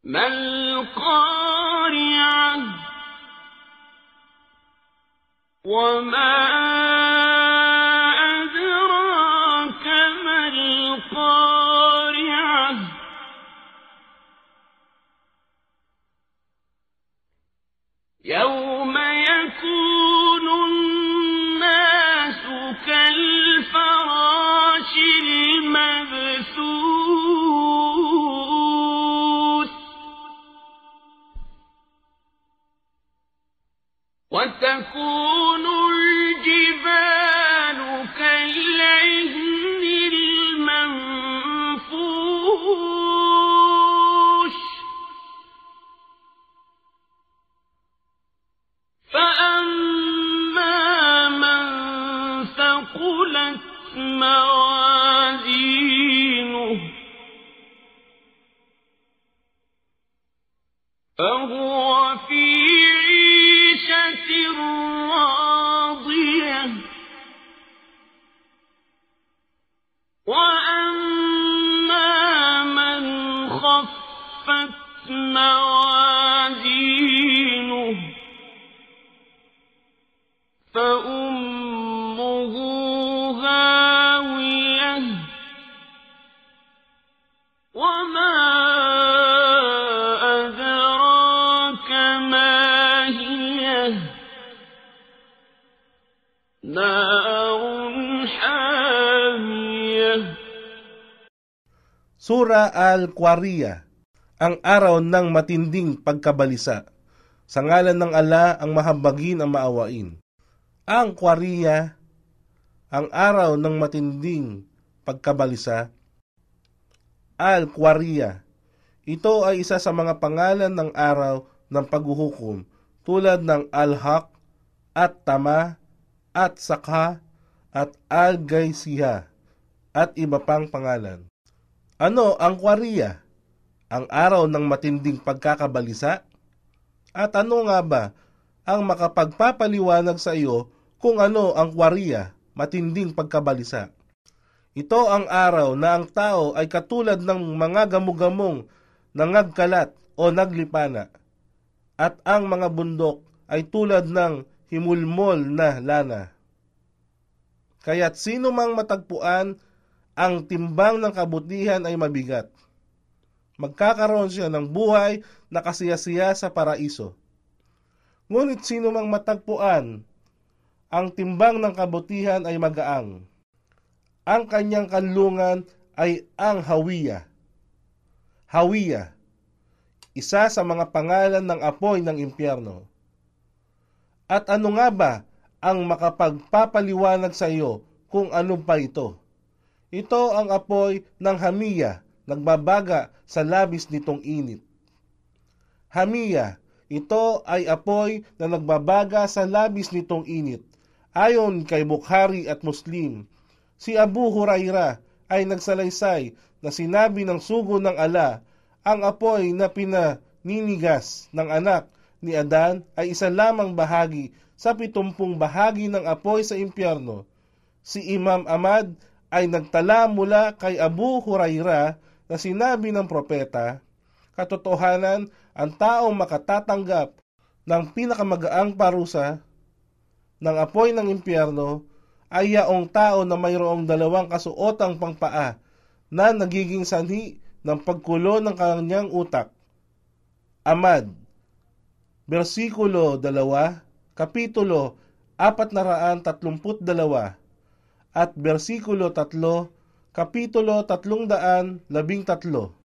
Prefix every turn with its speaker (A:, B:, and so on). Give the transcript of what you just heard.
A: ما القارعة وما أدراك ما القارعة يوم يكون الناس كالفراش المبثوث وتكون الجبال كالعهن المنفوش فأما من ثقلت موازينه فهو في عيشة راضية وأما من خفت موازينه فأمه هاوية وما أدراك ما هي نار حامية.
B: Sura Al-Qari'ah, ang araw ng matinding pagkabalisa. Sa ngalan ng Allah, ang mahabagin ang maawain. Ang Qari'ah, ang araw ng matinding pagkabalisa. Al-Qari'ah, ito ay isa sa mga pangalan ng araw ng paghuhukom tulad ng Al-Haq, At-Tama, At-Sakha, at Al-Gaysiyah, at iba pang pangalan. Ano ang Qari'ah? Ang araw ng matinding pagkakabalisa? At ano nga ba ang makapagpapaliwanag sa iyo kung ano ang Qari'ah, matinding pagkabalisa? Ito ang araw na ang tao ay katulad ng mga gamugamong nangagkalat o naglipana, at ang mga bundok ay tulad ng himulmol na lana. Kaya't sino mang matagpuan ang timbang ng kabutihan ay mabigat. Magkakaroon siya ng buhay na kasiyasiya sa paraiso. Ngunit sino mang matagpuan ang timbang ng kabutihan ay magaang. Ang kanyang kanlungan ay ang Hawiyah. Hawiyah, isa sa mga pangalan ng apoy ng impyerno. At ano nga ba ang makapagpapaliwanag sa iyo kung ano pa ito? Ito ang apoy ng Hamiyah, nagbabaga sa labis nitong init. Hamiyah, ito ay apoy na nagbabaga sa labis nitong init. Ayon kay Bukhari at Muslim, si Abu Hurairah ay nagsalaysay na sinabi ng sugo ng Allah, ang apoy na pinaninigas ng anak ni Adan ay isa lamang bahagi sa 70 bahagi ng apoy sa impyerno. Si Imam Ahmad ay nagtala mula kay Abu Hurairah na sinabi ng propeta, katotohanan, ang taong makatatanggap ng pinakamagaang parusa ng apoy ng impyerno ay yaong tao na mayroong 2 kasuotang pangpaa na nagiging sanhi ng pagkulo ng kanyang utak. Ahmad, versikulo 2, kapitulo 432, at versikulo 3, kapitulo 313.